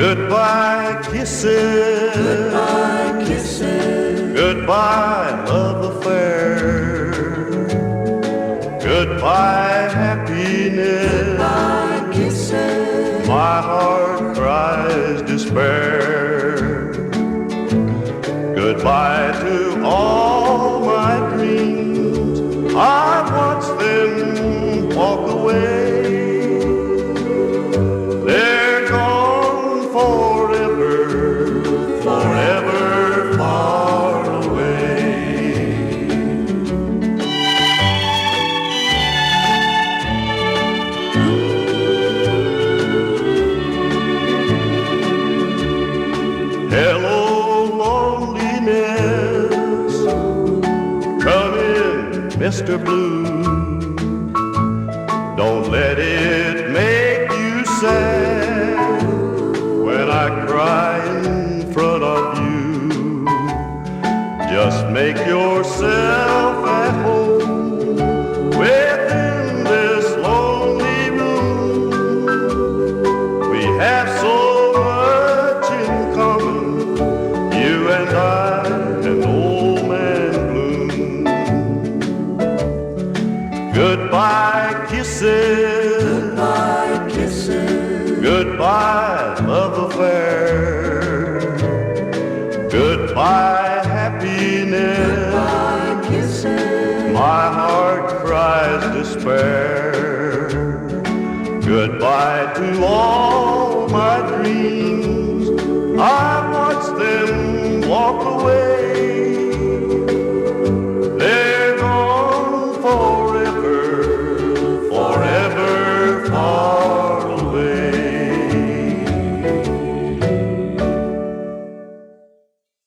Goodbye kisses, Goodbye kisses, goodbye love affair, goodbye happiness, goodbye kisses, my heart cries despair. Goodbye to all my dreams, I watch them walk away. They're gone forever, forever far away. Hello, loneliness, come in, Mr. Blue. Don't let it make you sad when I cry in front of you. Just make yourself at home within this lonely room. We have so much in common, you and I and old man Bloom. Goodbye kisses, goodbye kisses, goodbye love affair, goodbye happiness, goodbye kisses, my heart cries despair. Goodbye to all